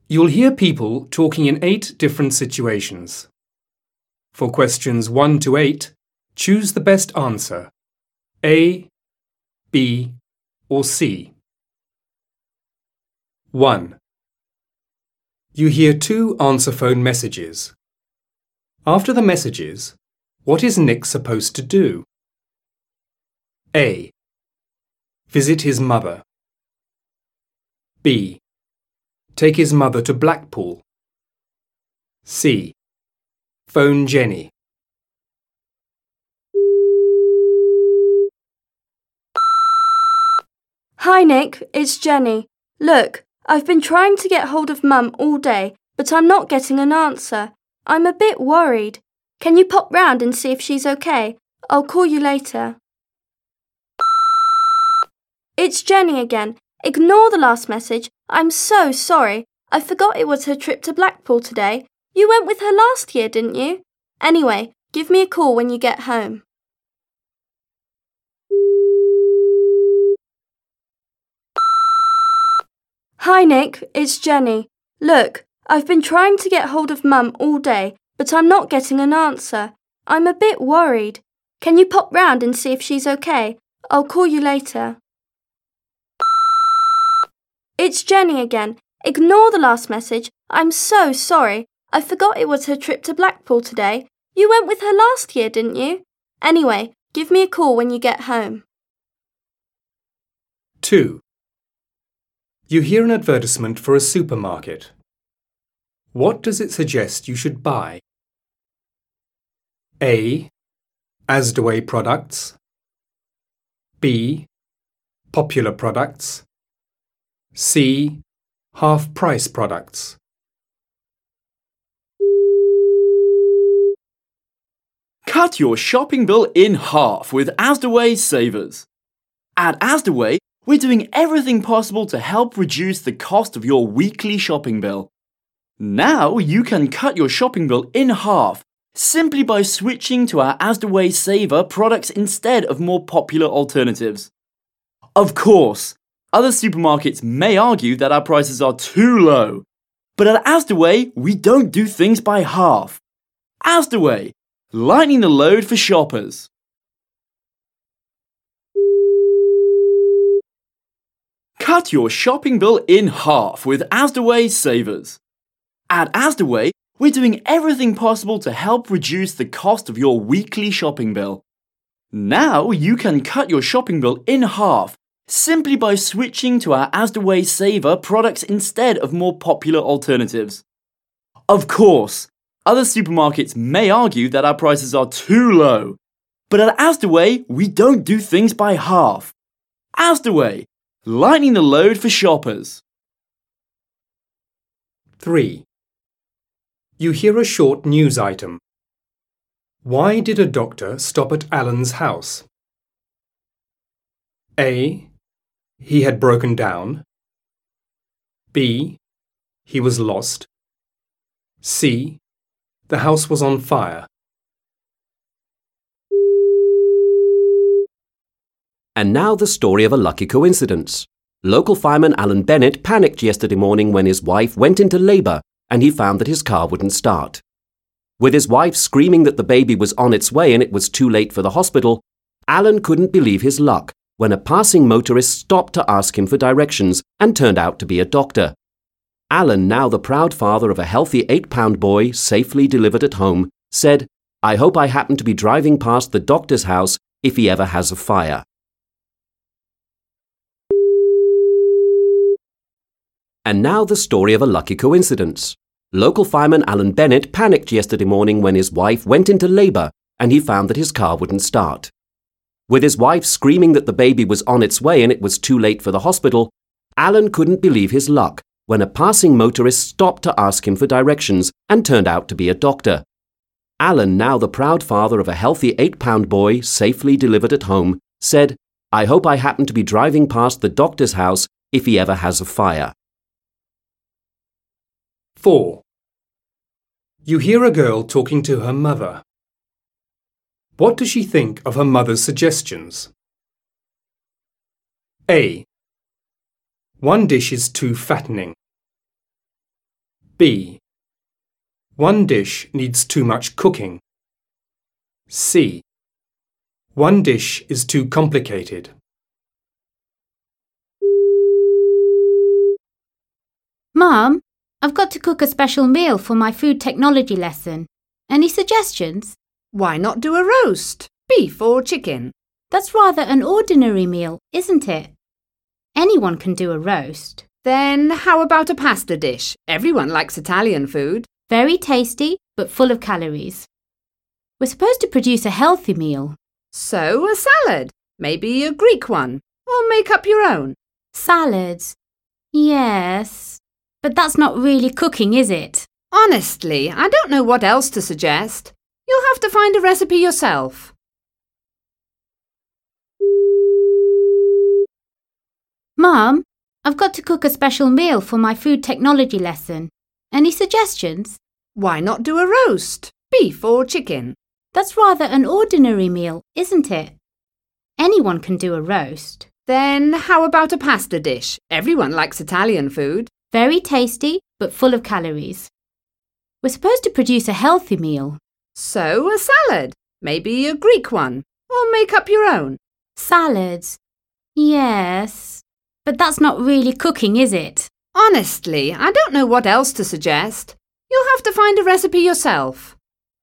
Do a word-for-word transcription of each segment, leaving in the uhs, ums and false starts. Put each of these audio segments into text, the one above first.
You'll hear people talking in eight different situations. For questions one to eight, choose the best answer, A, B, or C. one. You hear two answer phone messages. After the messages, what is Nick supposed to do? A. Visit his mother. B. Take his mother to Blackpool. C. Phone Jenny. Hi Nick, it's Jenny. Look, I've been trying to get hold of Mum all day, but I'm not getting an answer. I'm a bit worried. Can you pop round and see if she's okay? I'll call you later. It's Jenny again. Ignore the last message. I'm so sorry. I forgot it was her trip to Blackpool today. You went with her last year, didn't you? Anyway, give me a call when you get home. Hi Nick, it's Jenny. Look, I've been trying to get hold of Mum all day, but I'm not getting an answer. I'm a bit worried. Can you pop round and see if she's okay? I'll call you later. It's Jenny again. Ignore the last message. I'm so sorry. I forgot it was her trip to Blackpool today. You went with her last year, didn't you? Anyway, give me a call when you get home. two. You hear an advertisement for a supermarket. What does it suggest you should buy? A. Asdaway products. B. Popular products. C. Half-price products. Cut your shopping bill in half with Asdaway Savers. At Asdaway, we're doing everything possible to help reduce the cost of your weekly shopping bill. Now you can cut your shopping bill in half simply by switching to our Asdaway Saver products instead of more popular alternatives. Of course, other supermarkets may argue that our prices are too low, but at Asdaway, we don't do things by half. Asdaway, lightening the load for shoppers. Cut your shopping bill in half with Asdaway Savers. At Asdaway, we're doing everything possible to help reduce the cost of your weekly shopping bill. Now you can cut your shopping bill in half simply by switching to our Asdaway Saver products instead of more popular alternatives. Of course, other supermarkets may argue that our prices are too low, but at Asdaway, we don't do things by half. Asdaway, lightening the load for shoppers. three. You hear a short news item. Why did a doctor stop at Alan's house? A. He had broken down. B. He was lost. C. The house was on fire. And now the story of a lucky coincidence. Local fireman Alan Bennett panicked yesterday morning when his wife went into labour and he found that his car wouldn't start. With his wife screaming that the baby was on its way and it was too late for the hospital, Alan couldn't believe his luck when a passing motorist stopped to ask him for directions and turned out to be a doctor. Alan, now the proud father of a healthy eight-pound boy safely delivered at home, said, "I hope I happen to be driving past the doctor's house if he ever has a fire." And now the story of a lucky coincidence. Local fireman Alan Bennett panicked yesterday morning when his wife went into labour and he found that his car wouldn't start. With his wife screaming that the baby was on its way and it was too late for the hospital, Alan couldn't believe his luck when a passing motorist stopped to ask him for directions and turned out to be a doctor. Alan, now the proud father of a healthy eight-pound boy safely delivered at home, said, "I hope I happen to be driving past the doctor's house if he ever has a fire." four. You hear a girl talking to her mother. What does she think of her mother's suggestions? A. One dish is too fattening. B. One dish needs too much cooking. C. One dish is too complicated. Mum, I've got to cook a special meal for my food technology lesson. Any suggestions? Why not do a roast? Beef or chicken? That's rather an ordinary meal, isn't it? Anyone can do a roast. Then how about a pasta dish? Everyone likes Italian food. Very tasty, but full of calories. We're supposed to produce a healthy meal. So a salad, maybe a Greek one, or make up your own. Salads. Yes, but that's not really cooking, is it? Honestly, I don't know what else to suggest. You'll have to find a recipe yourself. Mum, I've got to cook a special meal for my food technology lesson. Any suggestions? Why not do a roast? Beef or chicken? That's rather an ordinary meal, isn't it? Anyone can do a roast. Then how about a pasta dish? Everyone likes Italian food. Very tasty, but full of calories. We're supposed to produce a healthy meal. So a salad, maybe a Greek one, or make up your own. Salads. Yes, but that's not really cooking, is it? Honestly, I don't know what else to suggest. You'll have to find a recipe yourself.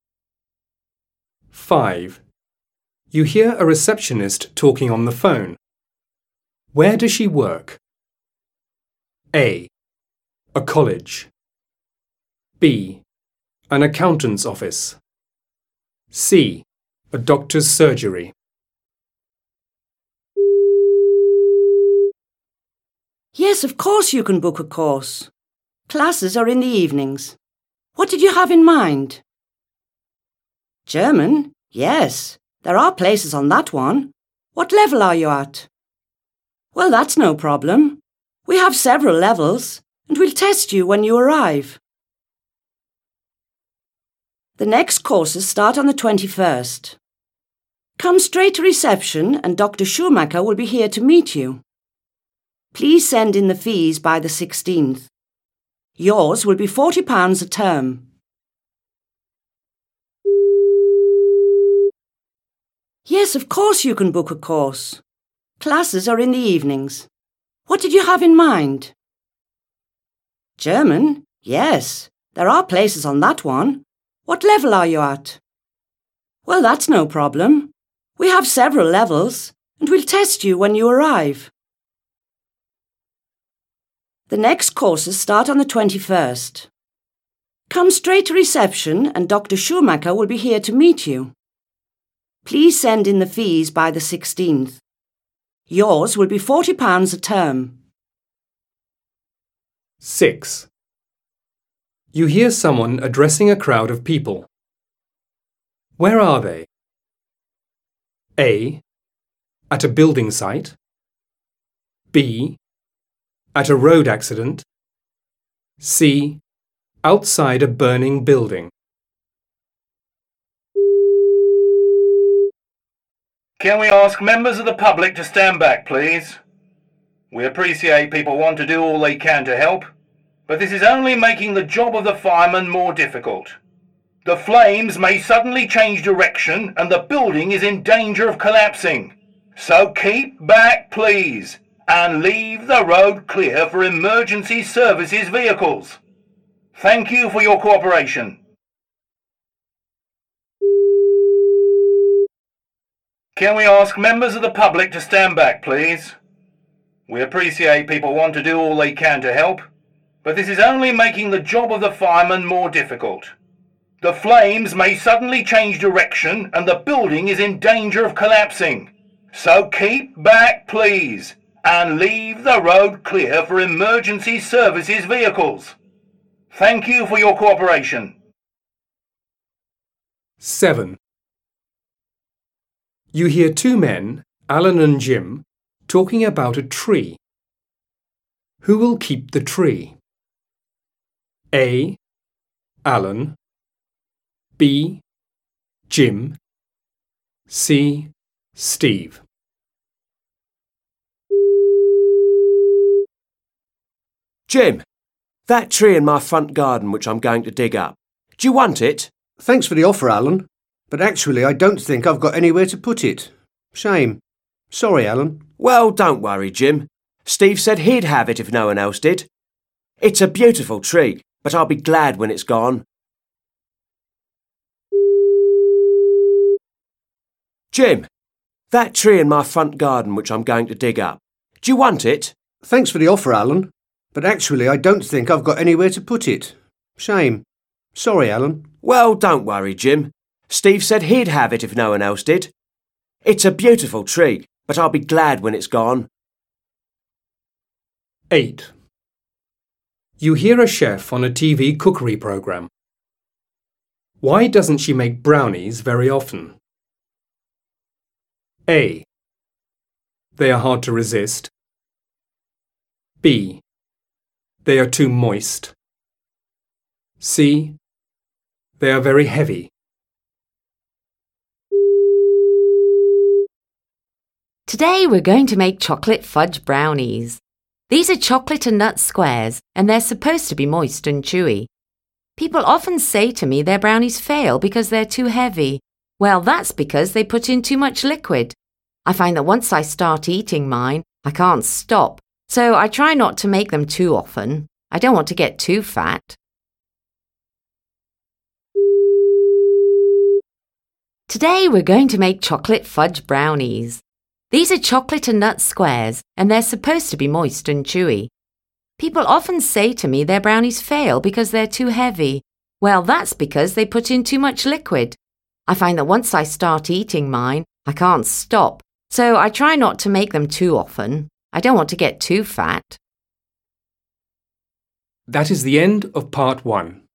five. You hear a receptionist talking on the phone. Where does she work? A. A college. B. An accountant's office. C. A doctor's surgery. Yes, of course you can book a course. Classes are in the evenings. What did you have in mind? German? Yes, there are places on that one. What level are you at? Well, that's no problem. We have several levels, and we'll test you when you arrive. The next courses start on the twenty-first. Come straight to reception and Doctor Schumacher will be here to meet you. Please send in the fees by the sixteenth. Yours will be forty pounds a term. Yes, of course you can book a course. Classes are in the evenings. What did you have in mind? German? Yes, there are places on that one. What level are you at? Well, that's no problem. We have several levels, and we'll test you when you arrive. The next courses start on the twenty-first. Come straight to reception and Doctor Schumacher will be here to meet you. Please send in the fees by the sixteenth. Yours will be forty pounds a term. six. You hear someone addressing a crowd of people. Where are they? A. At a building site. B. At a road accident. C. Outside a burning building. Can we ask members of the public to stand back, please? We appreciate people want to do all they can to help, but this is only making the job of the firemen more difficult. The flames may suddenly change direction and the building is in danger of collapsing. So keep back, please, and leave the road clear for emergency services vehicles. Thank you for your cooperation. Can we ask members of the public to stand back, please? We appreciate people want to do all they can to help, but this is only making the job of the firemen more difficult. The flames may suddenly change direction and the building is in danger of collapsing. So keep back, please, and leave the road clear for emergency services vehicles. Thank you for your cooperation. seven. You hear two men, Alan and Jim, talking about a tree. Who will keep the tree? A. Alan. B. Jim. C. Steve. Jim, that tree in my front garden which I'm going to dig up. Do you want it? Thanks for the offer, Alan, but actually I don't think I've got anywhere to put it. Shame. Sorry, Alan. Well, don't worry, Jim. Steve said he'd have it if no one else did. It's a beautiful tree, but I'll be glad when it's gone. Jim, that tree in my front garden which I'm going to dig up. Do you want it? Thanks for the offer, Alan, but actually I don't think I've got anywhere to put it. Shame. Sorry, Alan. Well, don't worry, Jim. Steve said he'd have it if no one else did. It's a beautiful tree, but I'll be glad when it's gone. eight. You hear a chef on a T V cookery programme. Why doesn't she make brownies very often? A. They are hard to resist. B. They are too moist. C. They are very heavy. Today we're going to make chocolate fudge brownies. These are chocolate and nut squares, and they're supposed to be moist and chewy. People often say to me their brownies fail because they're too heavy. Well, that's because they put in too much liquid. I find that once I start eating mine, I can't stop, so I try not to make them too often. I don't want to get too fat. Today we're going to make chocolate fudge brownies. These are chocolate and nut squares, and they're supposed to be moist and chewy. People often say to me their brownies fail because they're too heavy. Well, that's because they put in too much liquid. I find that once I start eating mine, I can't stop, so I try not to make them too often. I don't want to get too fat. That is the end of part one.